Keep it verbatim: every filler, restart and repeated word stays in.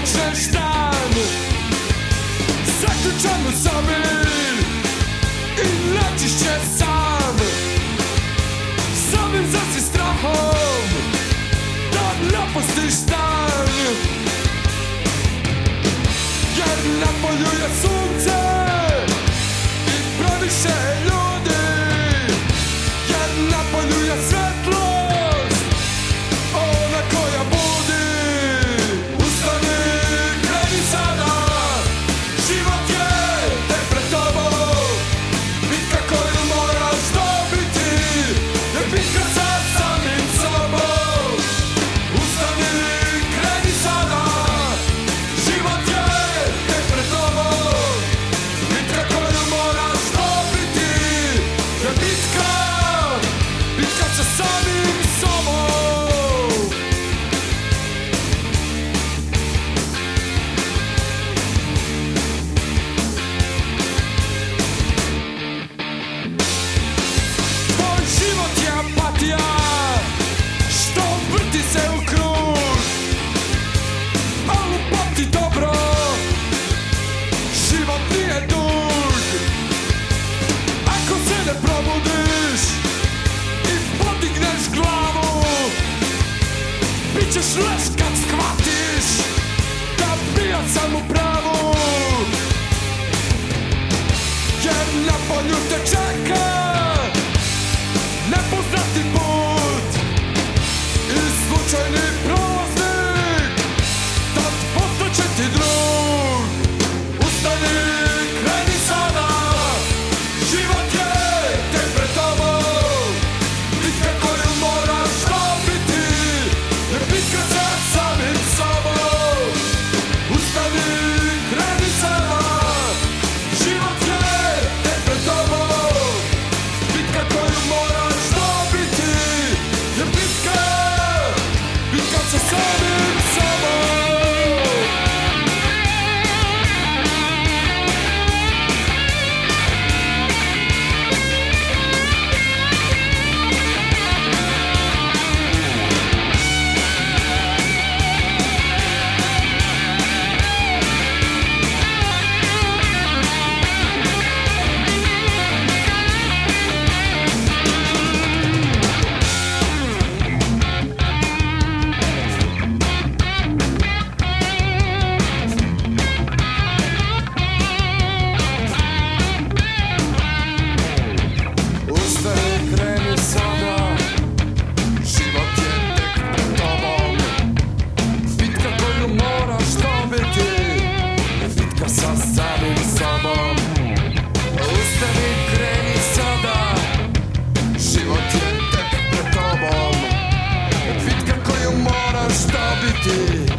počneš dan zaključan u sobi i najčešće sam, samim za si strahom da napustiš stan, jer napolju je sunce i previše ljudi, jer napolju je svetlost, ona koja budi. Ustani, kreni sada, život je tek pred tobom, bitka koju moraš dobiti je bitka sa samim sobom. Ustani, kreni sada, život je tek pred tobom, bitka koju moraš dobiti je bitka, bitka sa samim sobom. Tvoj život je apatija što vrti se u krug, ali pamti dobro, život nije dug. Ako se ne probudiš i podigneš glavu, bit ćeš leš kad shvatiš da bio sam u pravu, jer na polju te čeka nepoznati put i slučajni prolaznik tad postaće ti drug. Ustani, kreni sada, život je tek pred tobom, bitka koju moraš dobiti je bitka sa samim sobom. Ustani, kreni sada, život je tek pred tobom, bitka koju moraš dobiti je bitka, bitka sa samim sobom. Ustani, kreni sada, život je tek pred tobom, bitka koju moraš dobiti je bitka sa samim sobom. Ustani, kreni sada, život je tek pred tobom, bitka koju moraš dobiti